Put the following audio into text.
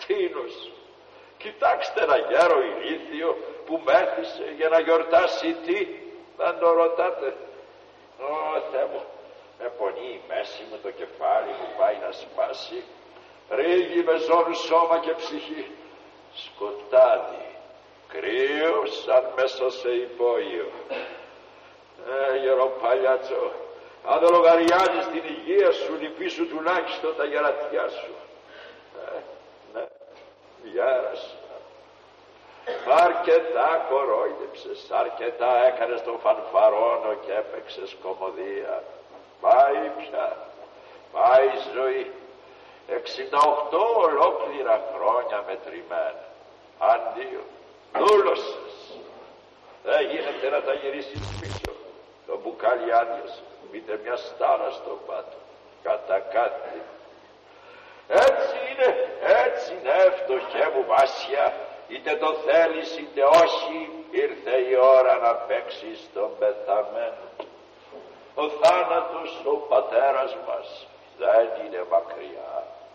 Τίνος, κοιτάξτε ένα γέρο ηλίθιο που μέθησε για να γιορτάσει τι, δεν το ρωτάτε. Ω Θεέ μου, με πονεί η μέση μου, το κεφάλι μου πάει να σπάσει. Ρίγει με ζώνου σώμα και ψυχή. Σκοτάδι, κρύο σαν μέσα σε υπόγειο. Γεροπαλιάτσο, αν δεν λογαριάζεις την υγεία σου, λυπήσου τουλάχιστον τα γερατιά σου. Ναι, βιάρασα. Αρκετά κορόιδεψες, αρκετά έκανες τον φανφαρόνο και έπαιξες κωμωδία. Πάει πια, πάει η ζωή. 68 ολόκληρα χρόνια μετρημένα. Αντίο, δούλωσες. Δεν γίνεται να τα γυρίσεις πίσω. Το μπουκάλι άδειασε, μπείτε μια στάρα στο πάτο. Κατά κάτι. Έτσι είναι φτωχέ μου Βάσια. Είτε το θέλεις είτε όχι, ήρθε η ώρα να παίξεις τον πεθαμένο. Ο θάνατος ο πατέρας μας δεν είναι μακριά.